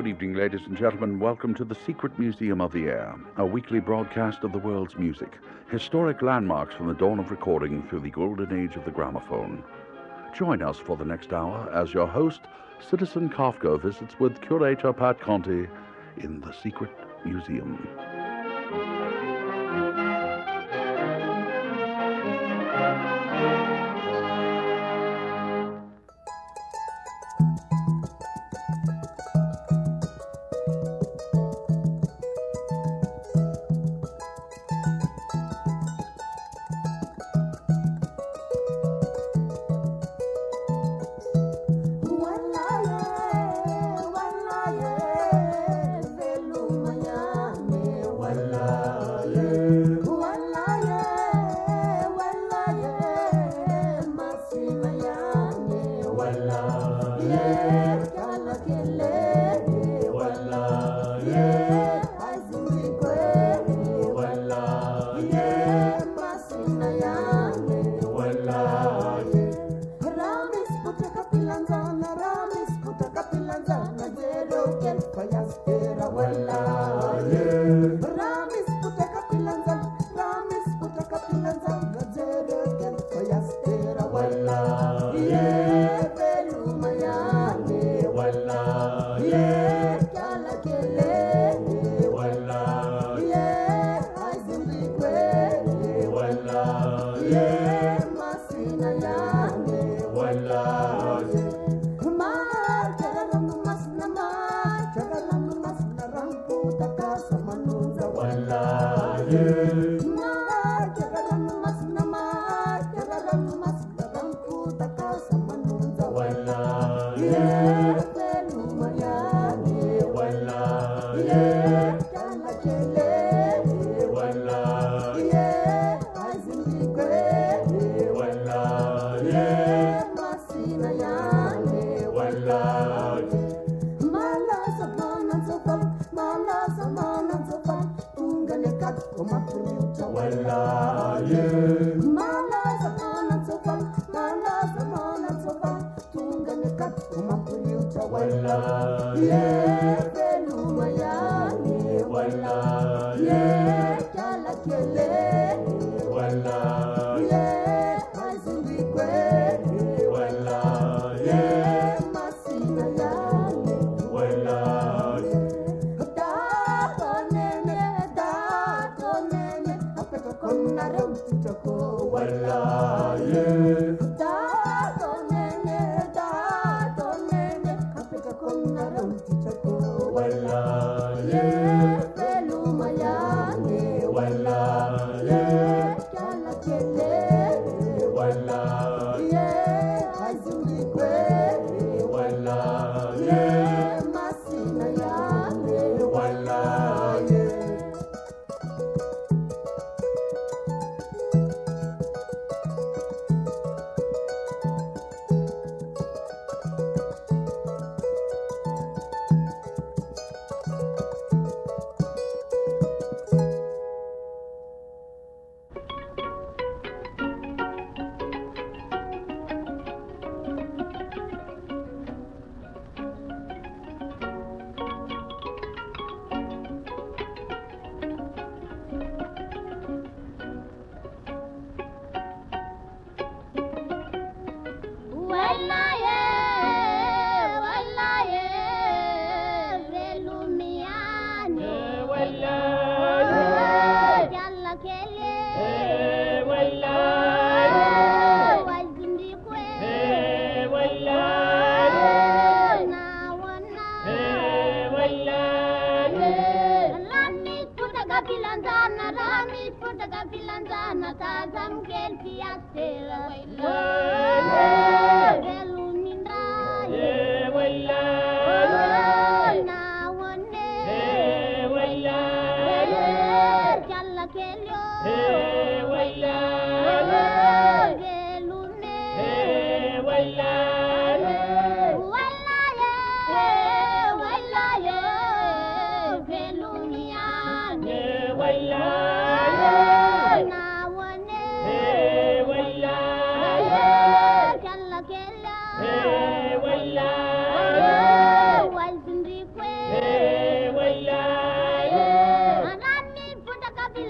evening, ladies and gentlemen. Welcome to the Secret Museum of the Air, a weekly broadcast of the world's music, historic landmarks from the dawn of recording through the golden age of the gramophone. Join us for the next hour as your host, Citizen Kafka, visits with curator Pat Conte in the Secret Museum.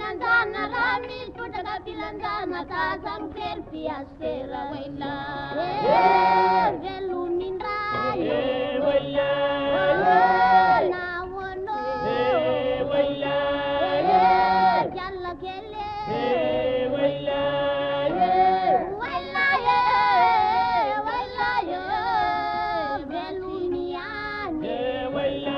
pilanzana ramil putra pilanzana tazam kelpi astera waila velumindra waila na wono waila jalla kele waila waila waila velumiane waila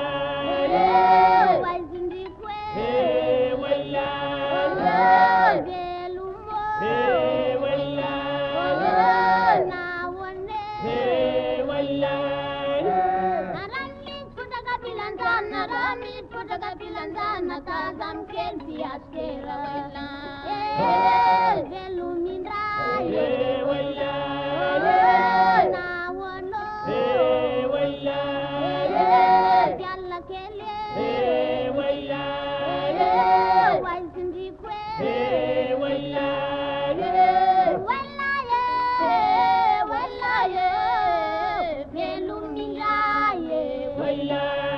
Pilanzana tazam kelpi astera waila velumindra waila na wono waila jalla kele waila waizindikwe waila waila velumindra waila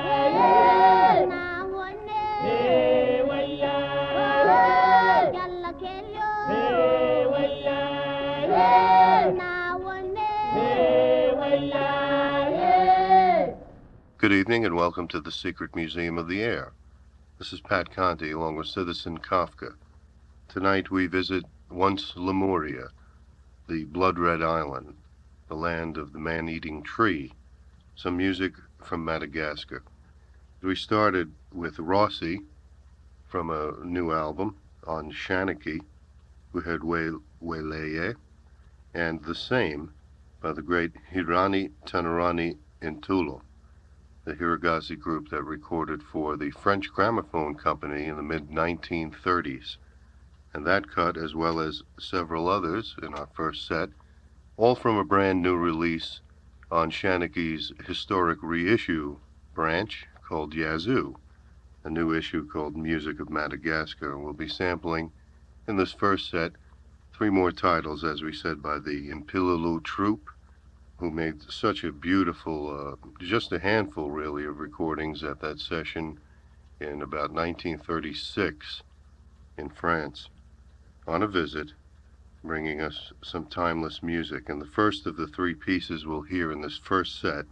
Good evening and welcome to the Secret Museum of the Air. This is Pat Conte along with Citizen Kafka. Tonight we visit once Lemuria, the blood red island, the land of the man-eating tree, some music from Madagascar. We started with Rossi from a new album on Shanaki. We heard Weleye, and The Same by the great Hirani Tanarani Intulo, the Hiragazi group that recorded for the French Gramophone Company in the mid-1930s. And that cut, as well as several others in our first set, all from a brand new release on Shanaki's historic reissue branch called Yazoo, a new issue called Music of Madagascar. We'll be sampling in this first set 3 more titles, as we said, by the Impilulu Troupe, who made such a beautiful, just a handful really of recordings at that session in about 1936 in France, on a visit, bringing us some timeless music. And the first of the 3 pieces we'll hear in this first set,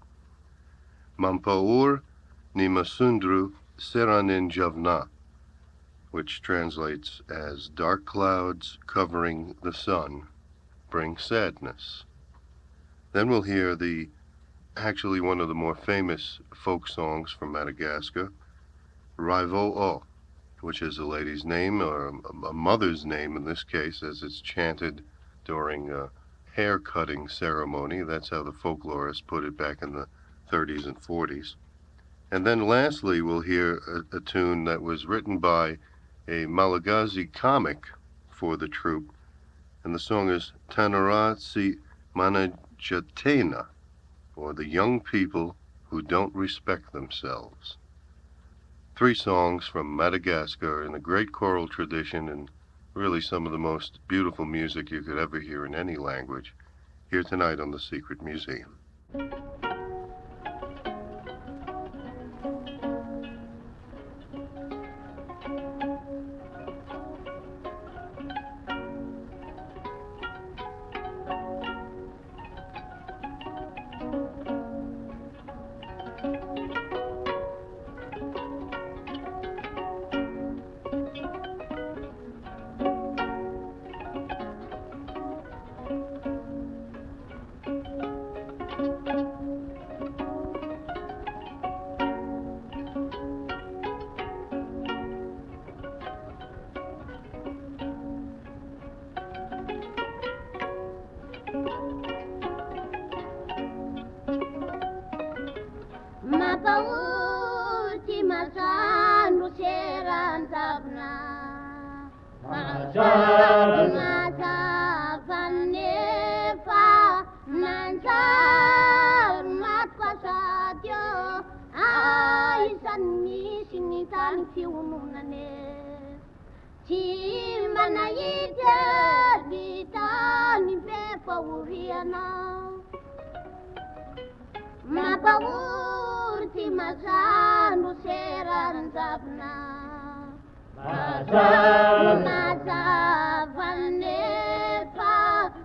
Mampaur ni Masundru Seranin Javna, which translates as dark clouds covering the sun bring sadness. Then we'll hear actually one of the more famous folk songs from Madagascar, Raivo O, which is a lady's name, or a mother's name in this case, as it's chanted during a hair-cutting ceremony. That's how the folklorists put it back in the 30s and 40s. And then lastly, we'll hear a tune that was written by a Malagasy comic for the troupe, and the song is Tanara Si Manajatena, or The Young People Who Don't Respect Themselves. 3 songs from Madagascar in a great choral tradition, and really some of the most beautiful music you could ever hear in any language, here tonight on The Secret Museum. mazava nefa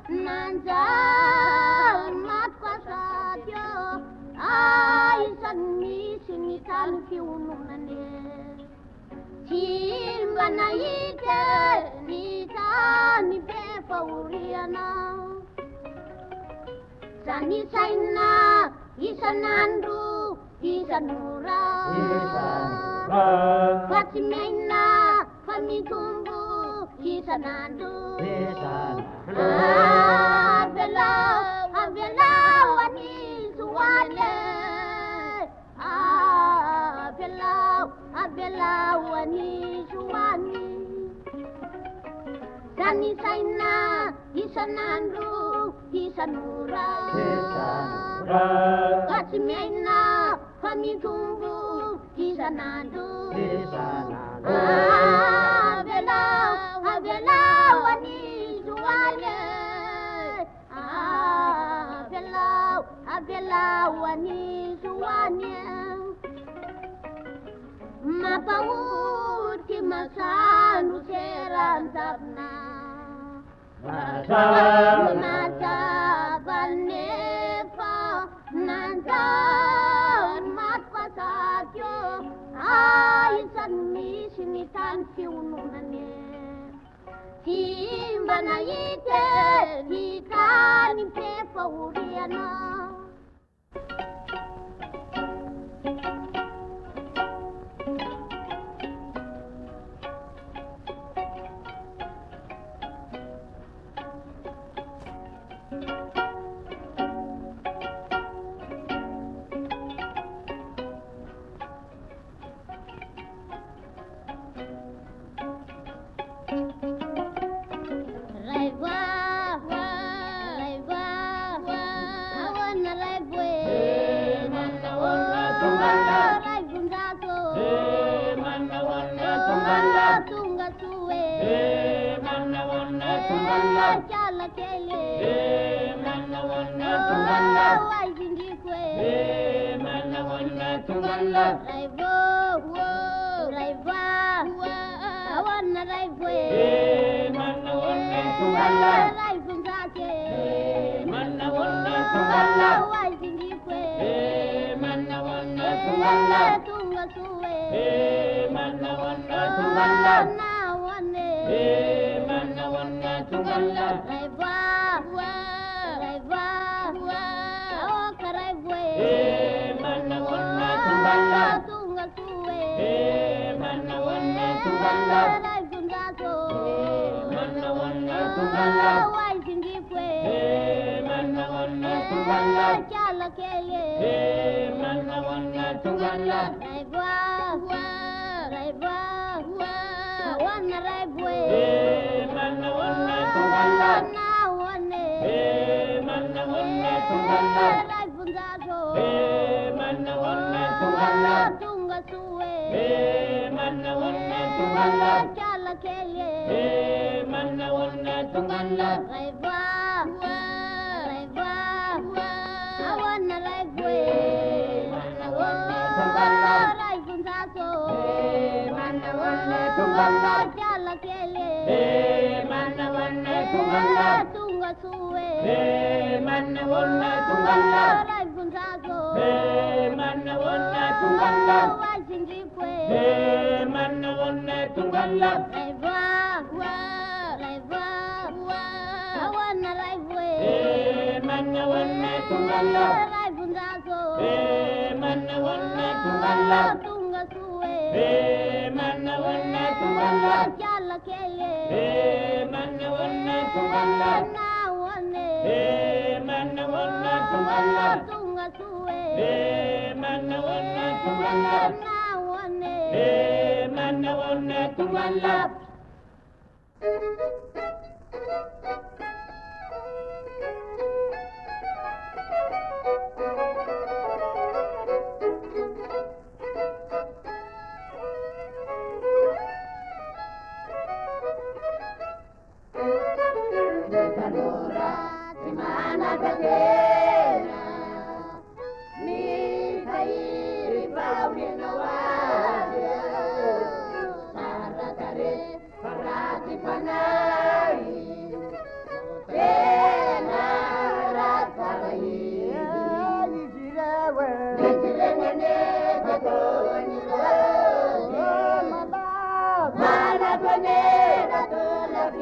nanjary maty isan'ny misy ny tany fiononane tsy mba nahita ny tany be fahoriana zany saina isan'andro isan'ora fa tsy miaina fa mitombo isan'andro avelao any soale avelao any soany zany saina isan'andro isan'ora fa tsy miaina fa mitombo isan'andro avelao any soale avelao any soany mampahoty masano seranjavona mazava nefa nanjary maty pasatyo isan'ny misy ny tany fiononane tsy mba nahite ny tany be fahoriana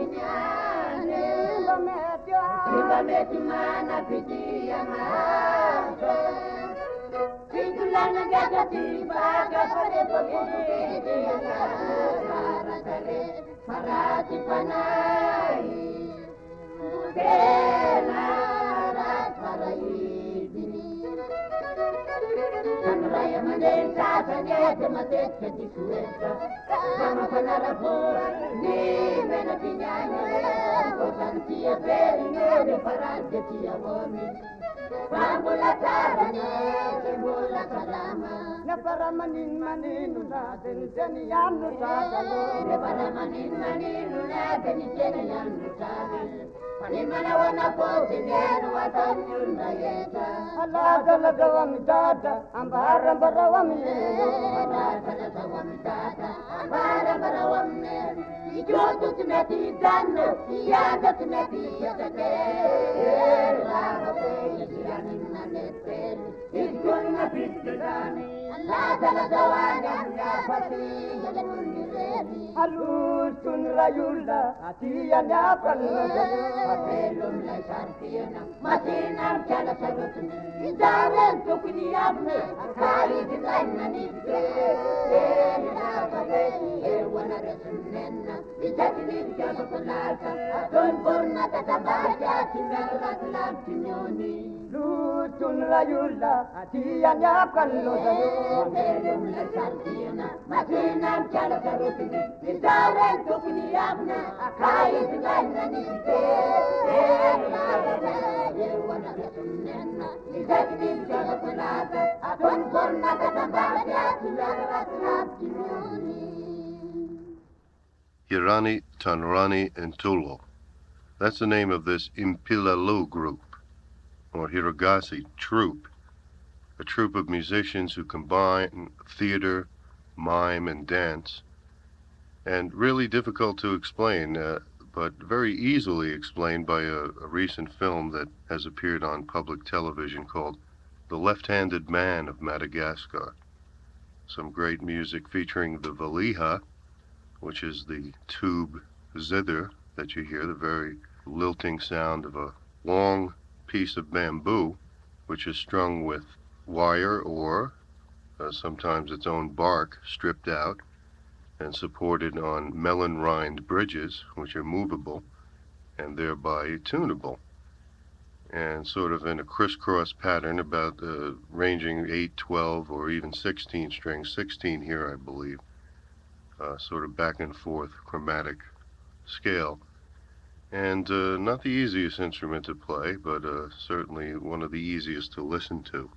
pinyane Simba metimana pitia maso Titulana gata tiba Kapare pokiti Paratare Parati panai Udena Ratparaidini Raya Madenta Tanyete Matete di Sueta Sama Panarapo Ni Mena Pignana Cosantia Perine Parante Tia Boni Pamula Tarane Mula Salama Na Paramanin Maninu Na Denizeni Yanu Tadalo Na Paramanin Maninu Na Denizeni Yanu Tadalo Panimana wana poti Nenu Watanyunda Yeta Alada Lada Wamidata Ambara Mbara Wamiyenu Alada Lada Wamidata Ambara Mbara Wamiyenu Ijotu Tineti Dana Iyada Tineti Yadate Lava Pei Yanina Nepeli Ijotu Pitidani Alada Lada Wanyanga Pati Yadamundireni Alustun Rayula Atiya Nyapalna Apelum la Santiana Matinam Chala Sarutun Izaren Tukini Abne Akali Dizayna Nidre Wana Resunena Izatini Jabakulata Adon Burna Tatabaja Tingarat Lampignoni Lutun Rayula Atiya Nyapalna Apelum la Santiana Matinam Chala Sarutun Izaren Tukini Abne Akali Dizayna Nidre Hirani, Tanrani, and Tulo. That's the name of this Impilalu group, or Hiragasi troupe, a troupe of musicians who combine theater, mime, and dance, and really difficult to explain, but very easily explained by a recent film that has appeared on public television called The Left-Handed Man of Madagascar. Some great music featuring the valiha, which is the tube zither that you hear, the very lilting sound of a long piece of bamboo, which is strung with wire or sometimes its own bark stripped out and supported on melon-rind bridges, which are movable and thereby tunable, and sort of in a crisscross pattern, about ranging 8, 12, or even 16 strings, 16 here, I believe, sort of back and forth chromatic scale. And not the easiest instrument to play, but certainly one of the easiest to listen to.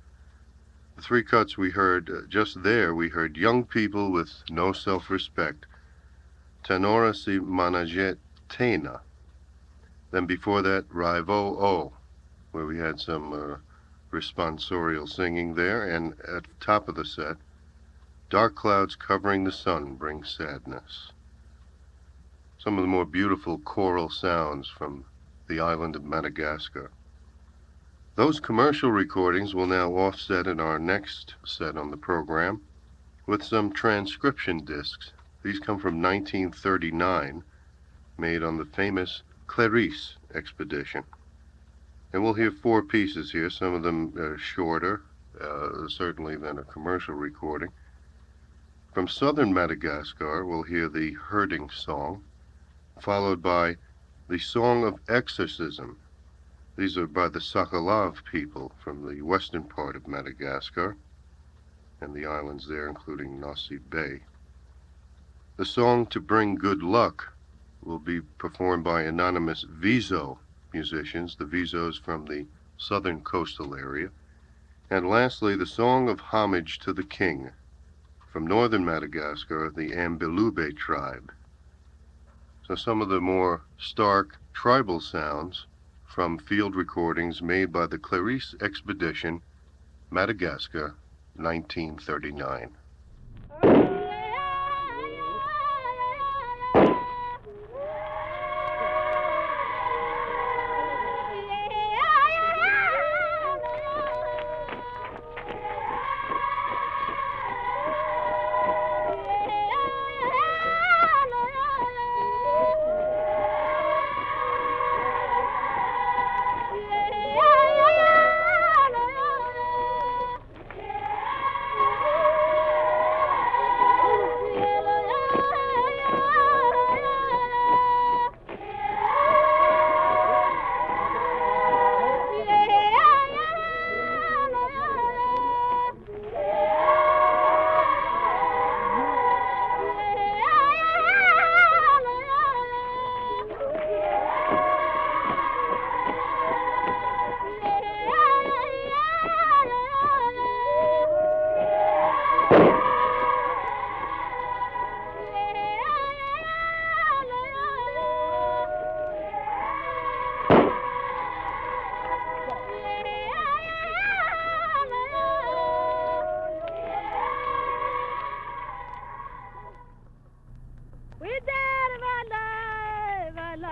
The three cuts we heard, just there, we heard Young People with No Self-Respect, Tenora si Managet Tena. Then before that, Raivo O, where we had some responsorial singing there, and at the top of the set, Dark Clouds Covering the Sun Bring Sadness. Some of the more beautiful choral sounds from the island of Madagascar. Those commercial recordings will now offset in our next set on the program with some transcription discs. These come from 1939, made on the famous Clarice expedition. And we'll hear 4 pieces here, some of them are shorter, certainly than a commercial recording. From southern Madagascar, we'll hear the Herding Song, followed by the Song of Exorcism. These are by the Sakalav people from the western part of Madagascar and the islands there, including Nossi Bay. The song To Bring Good Luck will be performed by anonymous Vizo musicians, the Vizos from the southern coastal area. And lastly, the Song of Homage to the King from northern Madagascar, the Ambilube tribe. So some of the more stark tribal sounds from field recordings made by the Clarice Expedition, Madagascar, 1939.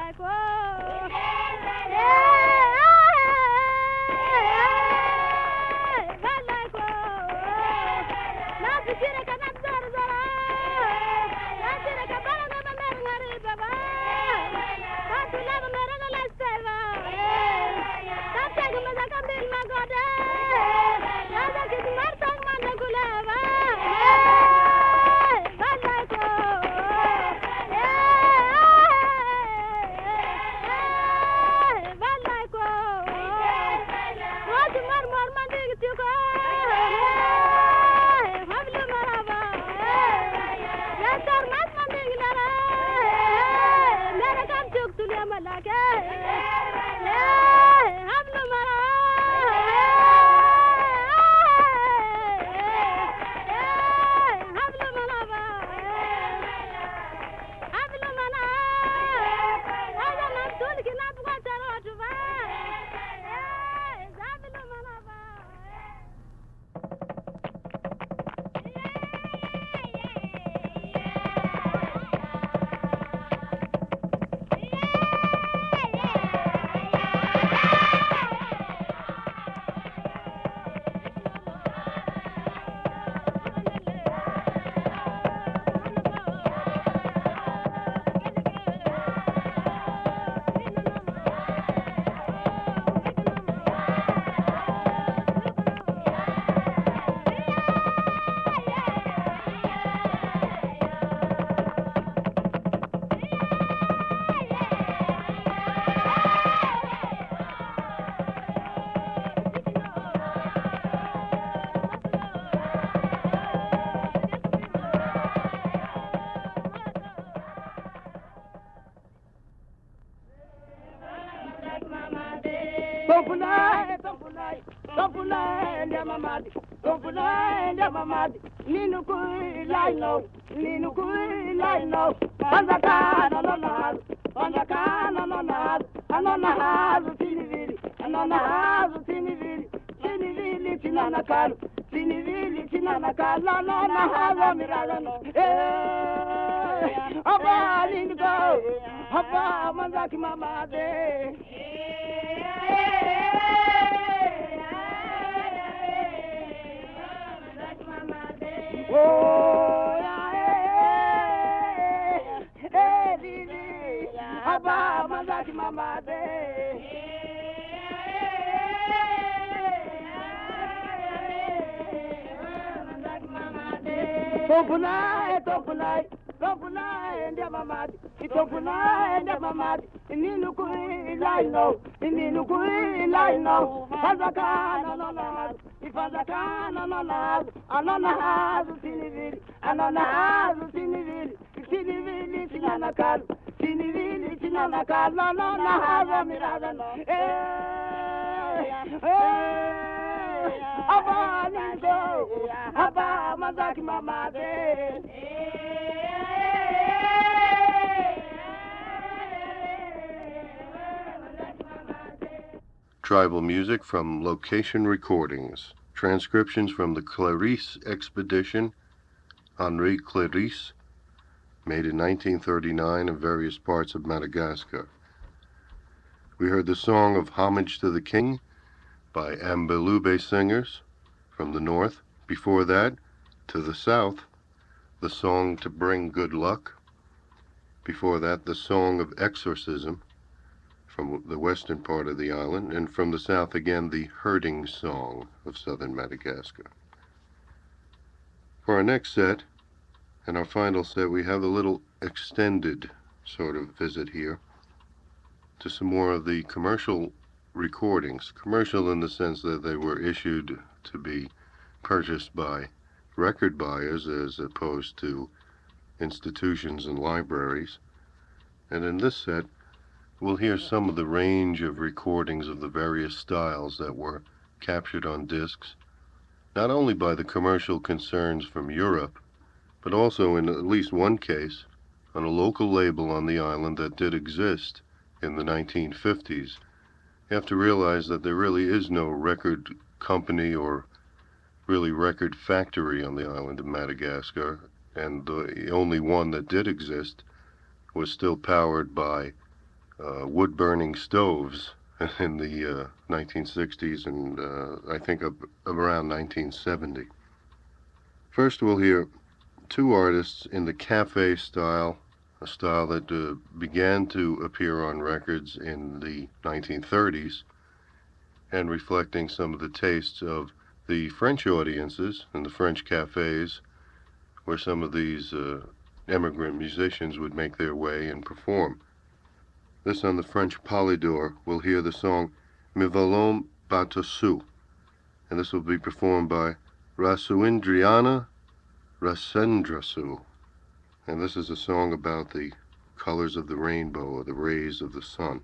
Tribal music from Location Recordings. Transcriptions from the Clarice Expedition, Henri Clarice, made in 1939 in various parts of Madagascar. We heard the song of Homage to the King by Ambelube singers from the north. Before that, to the south, the song To Bring Good Luck. Before that, the song of Exorcism from the western part of the island, and from the south again, the herding song of southern Madagascar. For our next set, and our final set, we have a little extended sort of visit here to some more of the commercial recordings. Commercial in the sense that they were issued to be purchased by record buyers as opposed to institutions and libraries. And in this set, we'll hear some of the range of recordings of the various styles that were captured on discs, not only by the commercial concerns from Europe, but also in at least one case on a local label on the island that did exist in the 1950s. You have to realize that there really is no record company or really record factory on the island of Madagascar, and the only one that did exist was still powered by wood-burning stoves in the 1960s and I think around 1970. First we'll hear two artists in the cafe style, a style that began to appear on records in the 1930s and reflecting some of the tastes of the French audiences and the French cafes where some of these immigrant musicians would make their way and perform. This on the French Polydor, we'll hear the song Me Valons Batassou, and this will be performed by Rasuindriana Rasendrasu. And this is a song about the colors of the rainbow or the rays of the sun.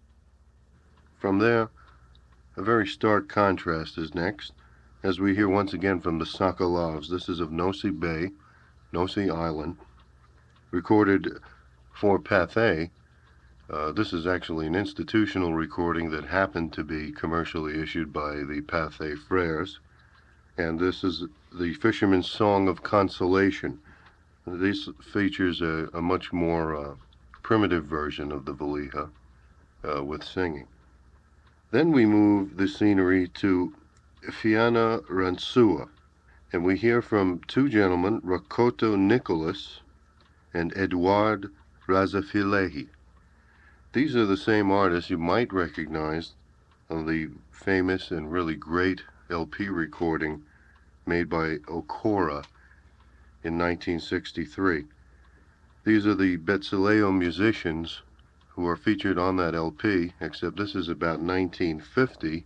From there, a very stark contrast is next, as we hear once again from the Sokolovs. This is of Nosy Bay, Nosy Island, recorded for Pathé. This is actually an institutional recording that happened to be commercially issued by the Pathé Frères, and this is the Fisherman's Song of Consolation. This features a much more primitive version of the Valiha with singing. Then we move the scenery to Fianna Ransua, and we hear from two gentlemen, Rakoto Nicholas and Edouard Razafilehi. These are the same artists you might recognize on the famous and really great LP recording made by Okora in 1963. These are the Betsileo musicians who are featured on that LP, except this is about 1950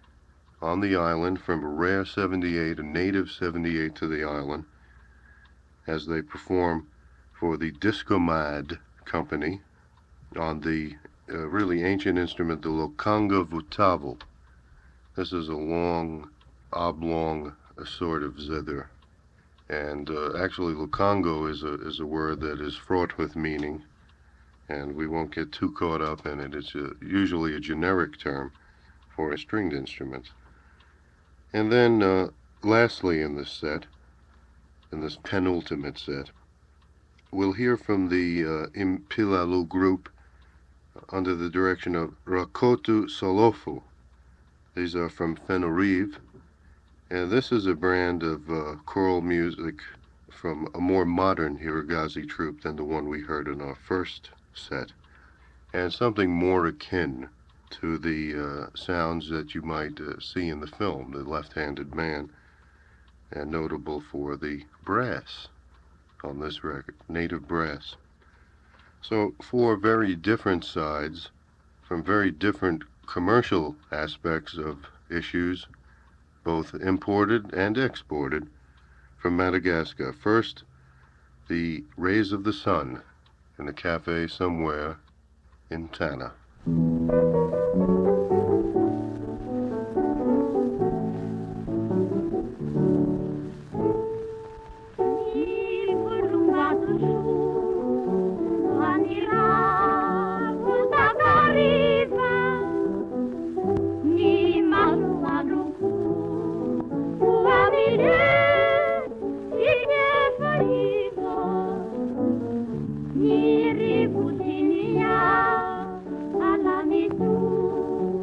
on the island from a rare 78, a native 78 to the island, as they perform for the Discomad company on the really ancient instrument, the Lokanga Vutavel. This is a long, oblong sort of zither. And actually, Lukongo is a word that is fraught with meaning, and we won't get too caught up in it. It's usually a generic term for a stringed instrument. And then, lastly in this set, in this penultimate set, we'll hear from the Impilalu group under the direction of Rakotu Solofu. These are from Fenorive, and this is a brand of choral music from a more modern Hirogazi troupe than the one we heard in our first set, and something more akin to the sounds that you might see in the film, The Left-Handed Man, and notable for the brass on this record, native brass. So four very different sides from very different commercial aspects of issues, both imported and exported, from Madagascar. First, the rays of the sun in a cafe somewhere in Tana. Ni ribuzinia alamitu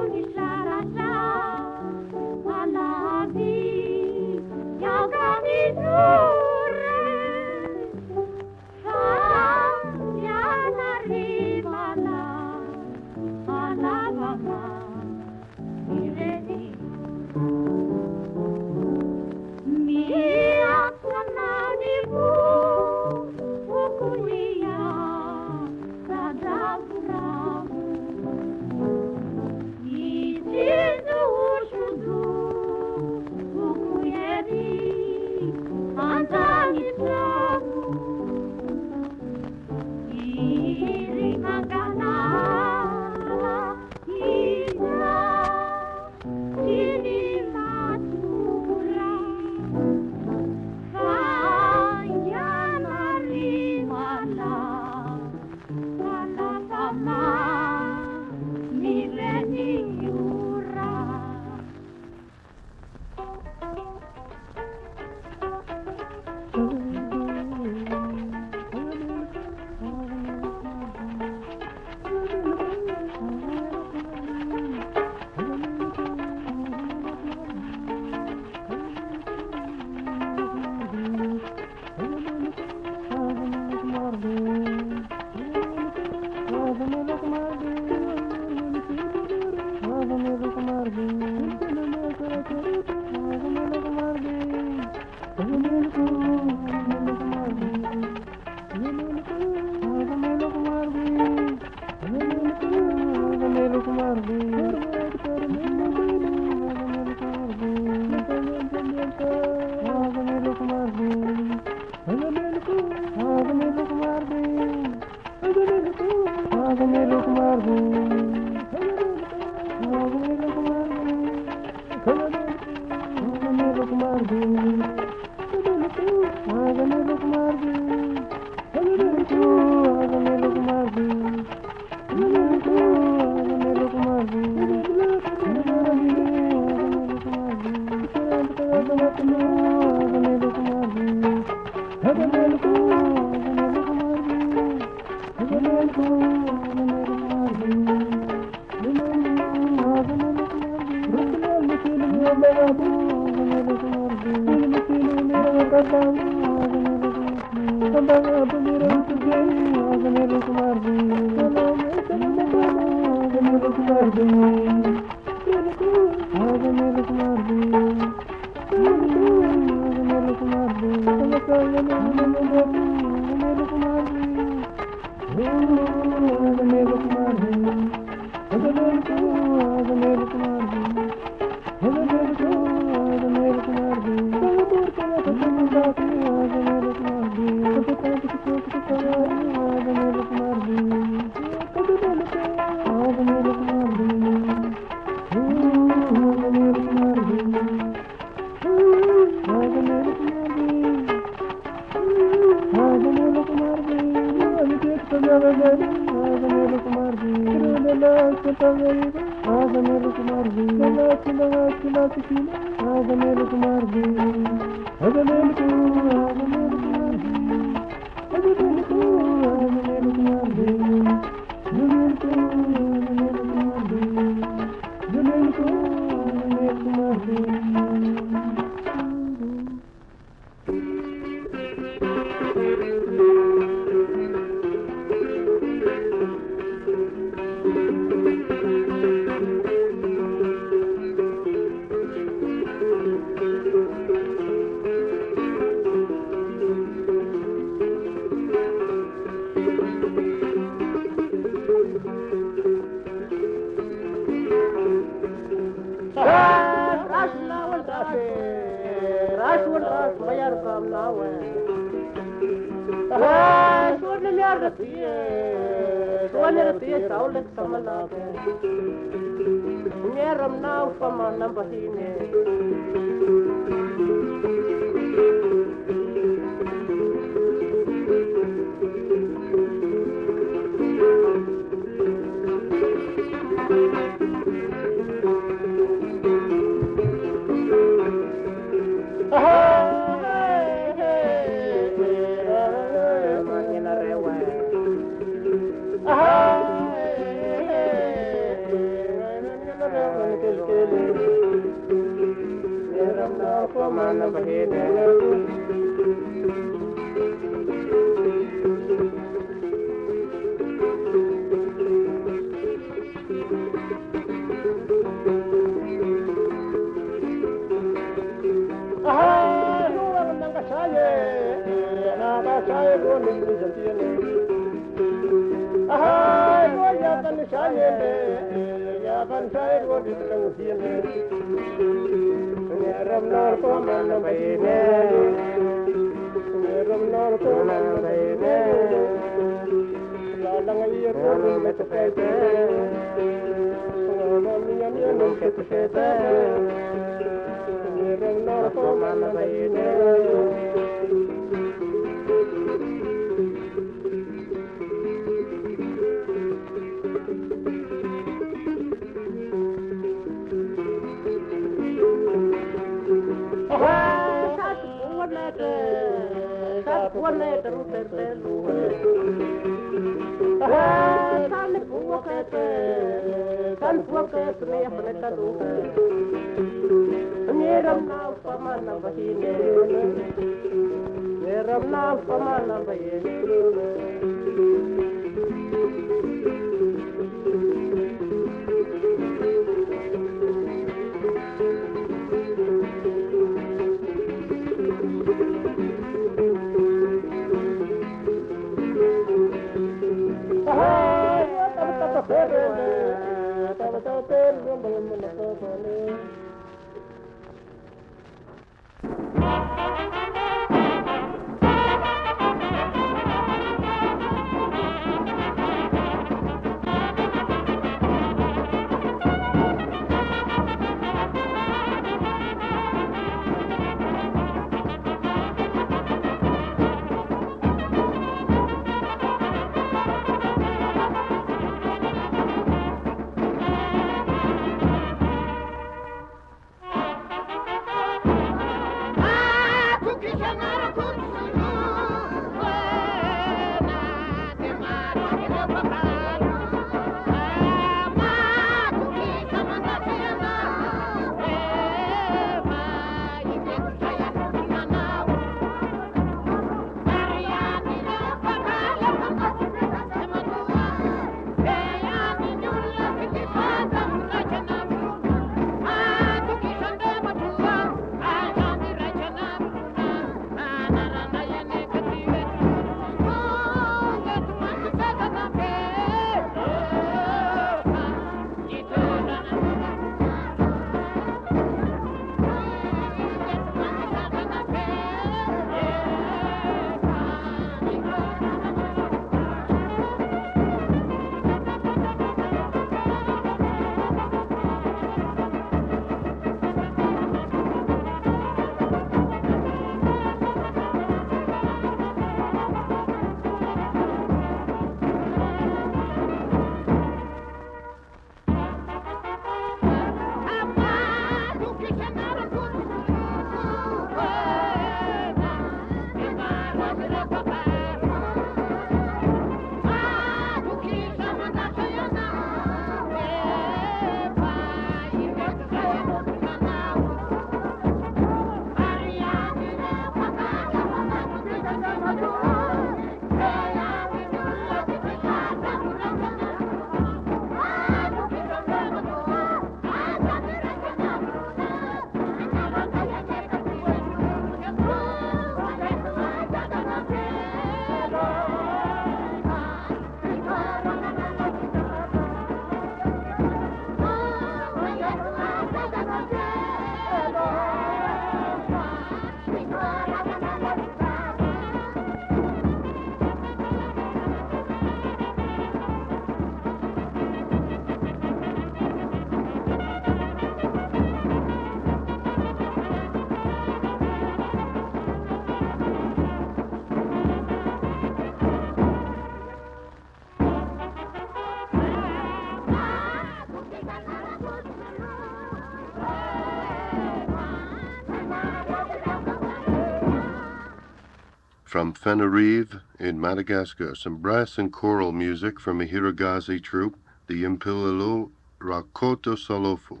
From Fenarive in Madagascar, some brass and choral music from a Hirogazi troupe, the Impilalo Rakoto Salofu.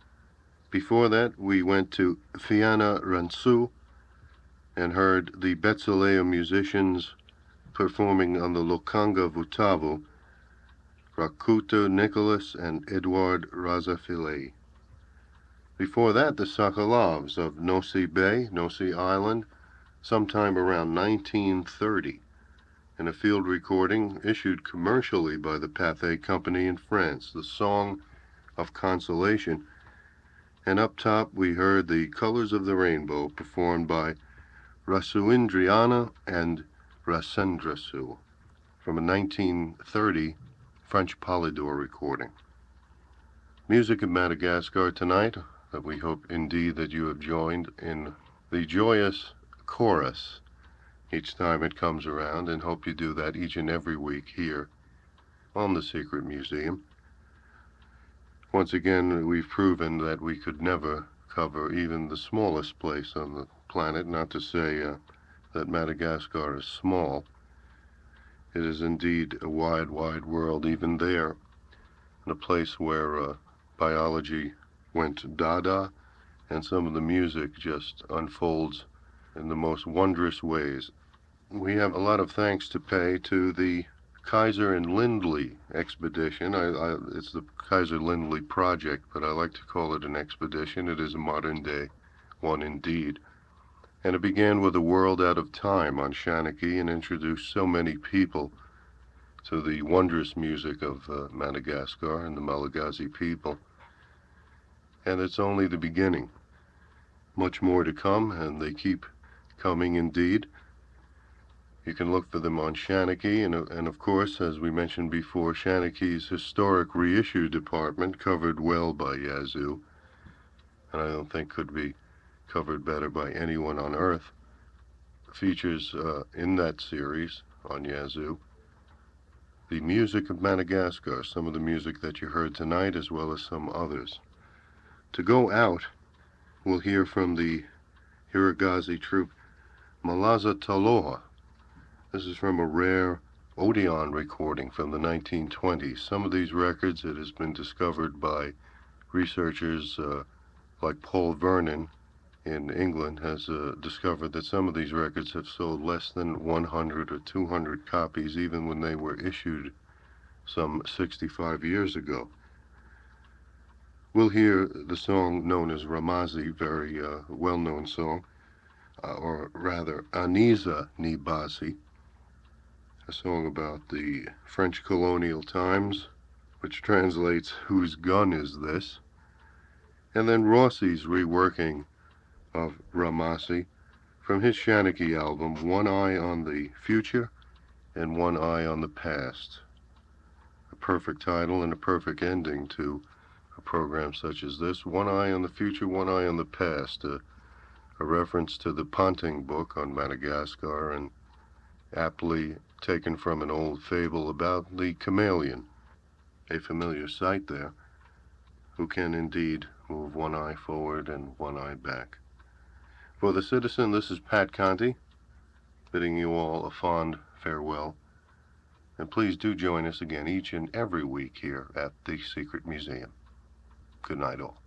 Before that, we went to Fiana Ransu and heard the Betsaleo musicians performing on the Lokanga Vutavu, Rakuto Nicholas and Edward Razafile. Before that, the Sokolovs of Nosy Bay, Nosy Island, sometime around 1930, in a field recording issued commercially by the Pathé Company in France, the song of Consolation. And up top we heard the Colors of the Rainbow performed by Rasuindriana and Rasendrasu from a 1930 French Polydor recording. Music of Madagascar tonight that we hope indeed that you have joined in the joyous chorus each time it comes around, and hope you do that each and every week here on the Secret Museum. Once again, we've proven that we could never cover even the smallest place on the planet, not to say that Madagascar is small. It is indeed a wide, wide world, even there, in a place where biology went dada, and some of the music just unfolds in the most wondrous ways. We have a lot of thanks to pay to the Kaiser and Lindley expedition. It's the Kaiser Lindley project, but I like to call it an expedition. It is a modern-day one indeed. And it began with A World Out of Time on Shanachie and introduced so many people to the wondrous music of Madagascar and the Malagasy people. And it's only the beginning. Much more to come, and they keep coming indeed. You can look for them on Shanachie, and of course, as we mentioned before, Shanachie's historic reissue department, covered well by Yazoo, and I don't think could be covered better by anyone on Earth, features in that series on Yazoo the music of Madagascar, some of the music that you heard tonight, as well as some others. To go out, we'll hear from the Hirogazi troupe Malaza Taloha. This is from a rare Odeon recording from the 1920s. Some of these records, it has been discovered by researchers like Paul Vernon in England, has discovered that some of these records have sold less than 100 or 200 copies, even when they were issued some 65 years ago. We'll hear the song known as Ramazi, very well-known song, or rather Aniza Nibasi, a song about the French colonial times, which translates, "Whose gun is this?" And then Rossi's reworking of Ramasi from his Shanachie album, One Eye on the Future and One Eye on the Past. A perfect title and a perfect ending to a program such as this. One Eye on the Future, One Eye on the Past, a reference to the Ponting book on Madagascar, and aptly taken from an old fable about the chameleon, a familiar sight there, who can indeed move one eye forward and one eye back. For the Citizen, this is Pat Conte, bidding you all a fond farewell, and please do join us again each and every week here at the Secret Museum. Good night, all.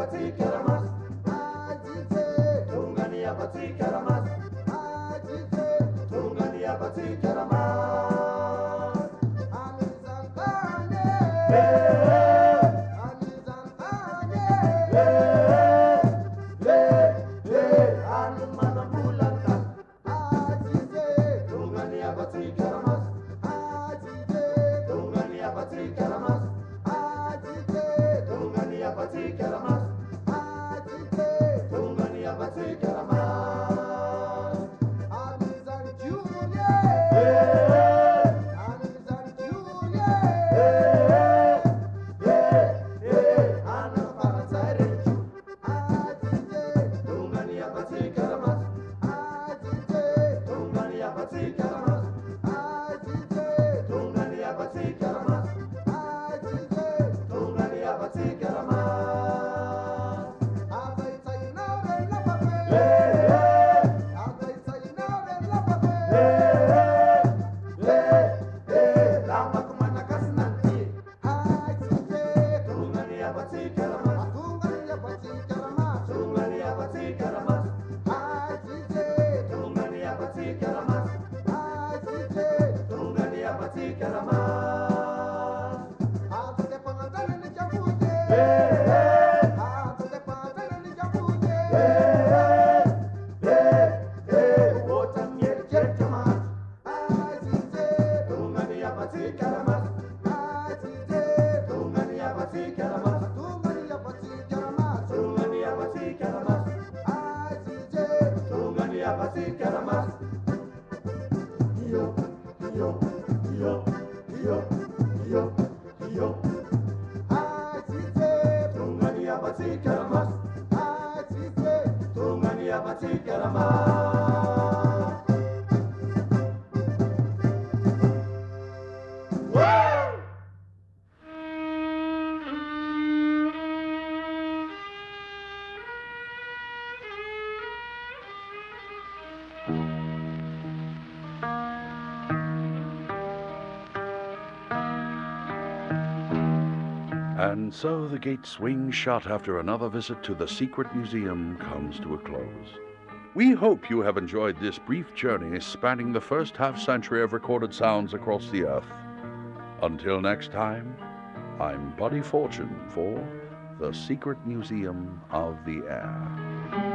And so the gate swings shut after another visit to the Secret Museum comes to a close. We hope you have enjoyed this brief journey spanning the first half-century of recorded sounds across the earth. Until next time, I'm Buddy Fortune for the Secret Museum of the Air.